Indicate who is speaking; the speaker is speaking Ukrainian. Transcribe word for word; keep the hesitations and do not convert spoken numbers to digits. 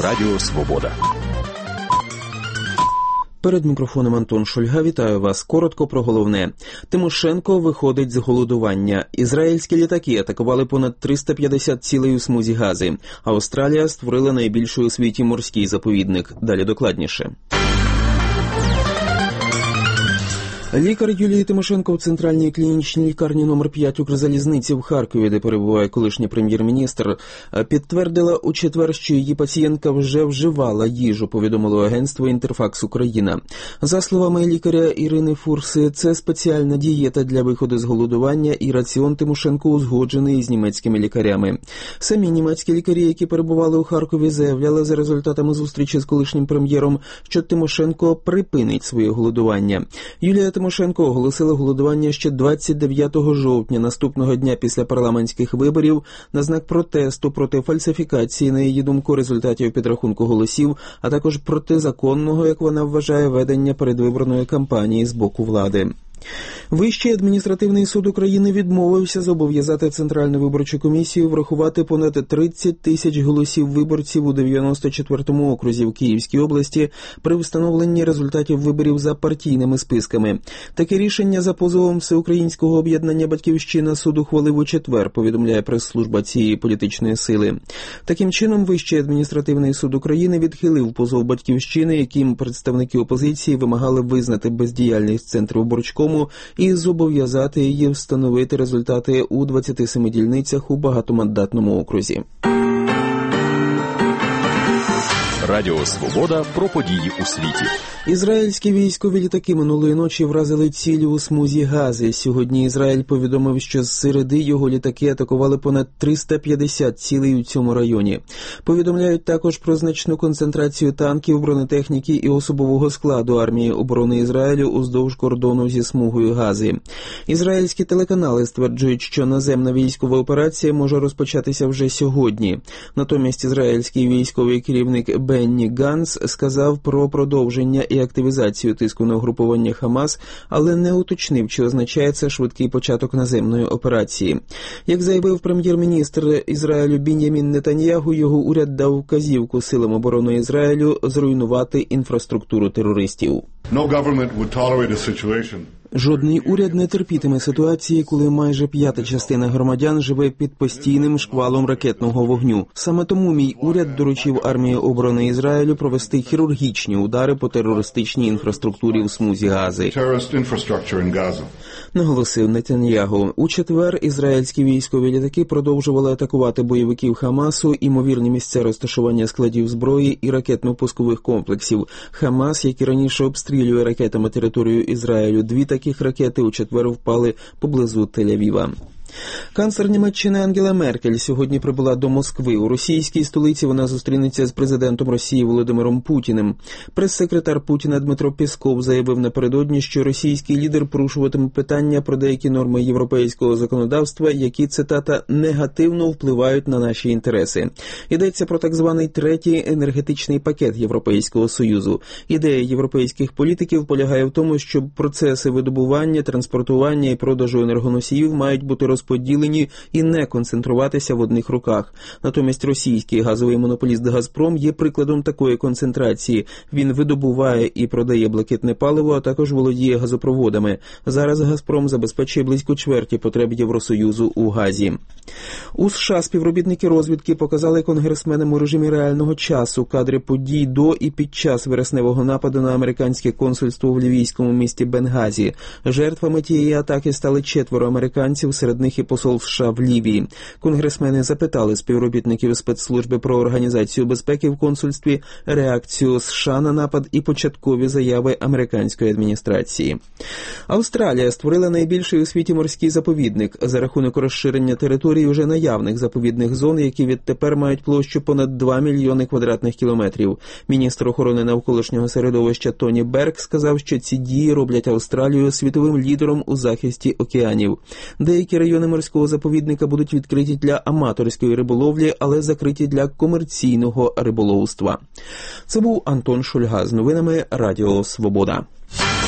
Speaker 1: Радіо Свобода.
Speaker 2: Перед мікрофоном Антон Шульга. Вітаю вас. Коротко про головне. Тимошенко виходить з голодування. Ізраїльські літаки атакували понад триста п'ятдесят цілей у смузі Гази. Австралія створила найбільший у світі морський заповідник. Далі докладніше. Лікар Юлії Тимошенко в Центральній клінічній лікарні номер п'ять Укрзалізниці в Харкові, де перебуває колишній прем'єр-міністр, підтвердила у четвер, що її пацієнтка вже вживала їжу, повідомило агентство «Інтерфакс Україна». За словами лікаря Ірини Фурси, це спеціальна дієта для виходу з голодування і раціон Тимошенко узгоджений з німецькими лікарями. Самі німецькі лікарі, які перебували у Харкові, заявляли за результатами зустрічі з колишнім прем'єром, що Тимошенко припинить своє голодування. Юлія Тимошенко оголосила голодування ще двадцять дев'ятого жовтня, наступного дня після парламентських виборів, на знак протесту проти фальсифікації, на її думку, результатів підрахунку голосів, а також протизаконного, як вона вважає, ведення передвиборної кампанії з боку влади. Вищий адміністративний суд України відмовився зобов'язати Центральну виборчу комісію врахувати понад тридцять тисяч голосів виборців у дев'яносто четвертому окрузі в Київській області при встановленні результатів виборів за партійними списками. Таке рішення за позовом Всеукраїнського об'єднання «Батьківщина» суд ухвалив у четвер, повідомляє прес-служба цієї політичної сили. Таким чином, Вищий адміністративний суд України відхилив позов «Батьківщини», яким представники опозиції вимагали визнати бездіяльність Центру Борчкому і зобов'язати її встановити результати у двадцяти семи дільницях у багатомандатному окрузі.
Speaker 1: Радіо Свобода про події у світі.
Speaker 2: Ізраїльські військові літаки минулої ночі вразили цілі у смузі Гази. Сьогодні Ізраїль повідомив, що з середи його літаки атакували понад триста п'ятдесят цілей у цьому районі. Повідомляють також про значну концентрацію танків, бронетехніки і особового складу армії оборони Ізраїлю уздовж кордону зі смугою Гази. Ізраїльські телеканали стверджують, що наземна військова операція може розпочатися вже сьогодні. Натомість ізраїльський військовий керівник Бенні Ганц сказав про продовження і активізацію тиску на угрупування Хамас, але не уточнив, чи означає це швидкий початок наземної операції. Як заявив прем'єр-міністр Ізраїлю Бін'ямін Нетаньягу, його уряд дав вказівку силам оборони Ізраїлю зруйнувати інфраструктуру терористів.
Speaker 3: No government would tolerate a situation.
Speaker 2: Жодний уряд не терпітиме ситуації, коли майже п'ята частина громадян живе під постійним шквалом ракетного вогню. Саме тому мій уряд доручив армії оборони Ізраїлю провести хірургічні удари по терористичній інфраструктурі у смузі Гази. Наголосив Нетаньягу. У четвер ізраїльські військові літаки продовжували атакувати бойовиків Хамасу, імовірні місця розташування складів зброї і ракетно-пускових комплексів. Хамас, який раніше обстрілює ракетами територію Ізраїлю, дві таких ракети у четвер впали поблизу Тель-Авіва. Канцлер Німеччини Ангела Меркель сьогодні прибула до Москви. У російській столиці вона зустрінеться з президентом Росії Володимиром Путіним. Прес-секретар Путіна Дмитро Пєсков заявив напередодні, що російський лідер порушуватиме питання про деякі норми європейського законодавства, які, цитата, негативно впливають на наші інтереси. Йдеться про так званий третій енергетичний пакет Європейського Союзу. Ідея європейських політиків полягає в тому, що процеси видобування, транспортування і продажу енергоносіїв мають бути розпочаті поділені і не концентруватися в одних руках. Натомість російський газовий монополіст «Газпром» є прикладом такої концентрації. Він видобуває і продає блакитне паливо, а також володіє газопроводами. Зараз «Газпром» забезпечує близько чверті потреб Євросоюзу у газі. У США співробітники розвідки показали конгресменам у режимі реального часу кадри подій до і під час вересневого нападу на американське консульство в лівійському місті Бенгазі. Жертвами тієї атаки стали четверо американців, серед них і посол США в Лівії. Конгресмени запитали співробітників спецслужби про організацію безпеки в консульстві, реакцію США на напад і початкові заяви американської адміністрації. Австралія створила найбільший у світі морський заповідник за рахунок розширення території уже наявних заповідних зон, які відтепер мають площу понад два мільйони квадратних кілометрів. Міністр охорони навколишнього середовища Тоні Берг сказав, що ці дії роблять Австралію світовим лідером у захисті океанів. Деякі райони морського заповідника будуть відкриті для аматорської риболовлі, але закриті для комерційного риболовства. Це був Антон Шульга з новинами Радіо Свобода.